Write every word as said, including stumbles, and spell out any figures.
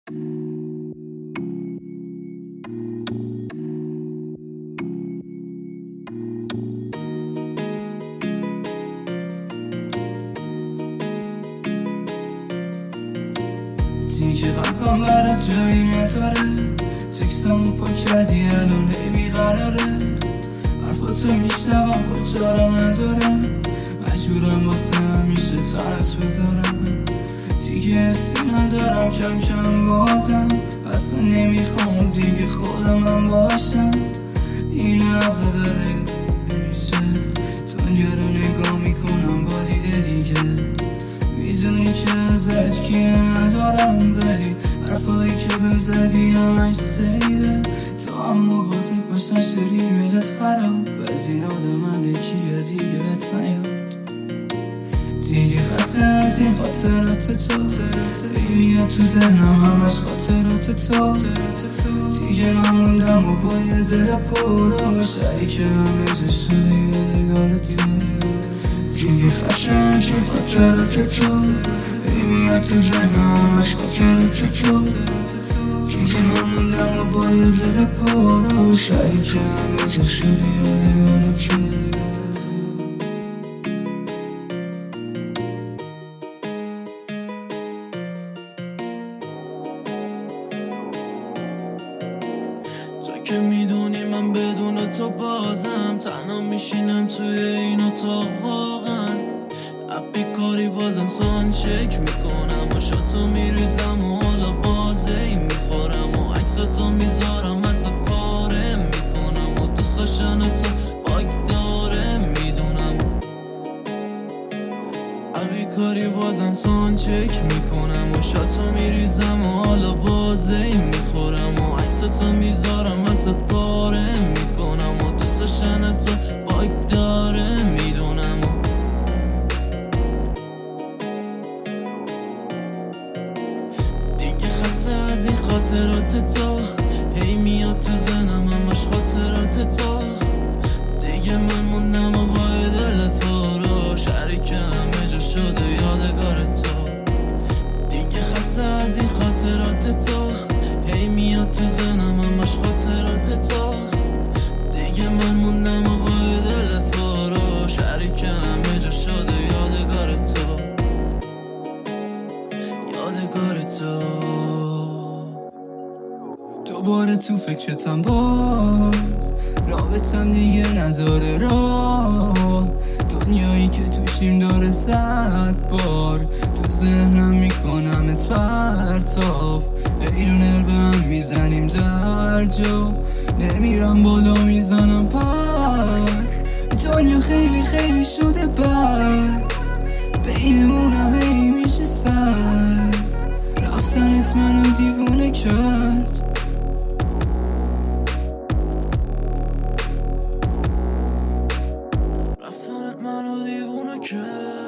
دیگه قلبم برای جایی نداره، تکسامو پا کردی الان هی بیقراره، حرفاتو میشنوم خود چاره ندارم، مجبورم واسه همیشه تنت بذارم. دیگه حسی ندارم کم کم بازم، اصلا نمیخوام دیگه خودم هم باشم. این لحظه داره میشه دنیا رو نگاه میکنم با دیده دیگه، میدونی که ازت کینه ندارم، ولی حرفایی که بهم زدی همش سیبه، تا اما بازه باشن شری میلت خراب، از این آدم کیه دیگه بهت نیاد. دیگه خسته از این خاطرات تو، میاد تو ذهنم همش خاطرات تو. دیگه من موندم و با یه دل پر شریک همه جا شده یادگار تو. دیگه خسته از این خاطرات تو، میاد تو ذهنم همش خاطرات تو. دیگه من موندم و با یه دل پر شریک همه جا شده یادگار تو. که میدونی من بدون تو بازم تنها میشینم توی این اتاق، واقعا اپی کاری بازم سان چک میکنم و شاتو میریزم و حالا بازه ای میخورم و عکساتو میذارم ازت پاره میکنم و دوست داشتن تو باگ داره میدونم. اپی کاری بازم سان چک میکنم و شاتو میریزم و حالا بازه ای میخورم و عکساتو میذارم ازت پاره میکنم و دوست داشتن تو باگ داره میدونم. دیگه خسته از این خاطرات تو، هی میاد تو زنم همش خاطرات تو. دیگه من موندم و با دل پرو شریک همه جا شده یادگار تو. دیگه خسته از این خاطرات تو، هی میاد تو زنم همش خاطرات تو. دیگه من موندم و با دل پرو شریک همه جا شده یادگار تو، یادگار تو. دوباره تو فکرتم باز، رابطم دیگه نداره راه، دنیایی که توشیم داره صد بار تو ذهنم میکنمت پرتاب. ای رو نرو هم میزنیم در جا، نمیرم بالا میزنم پر. دنیا خیلی خیلی شده بر، بینمونم ای میشه سر. رفتنت منو دیوونه کرد، رفتنت منو دیوونه کرد.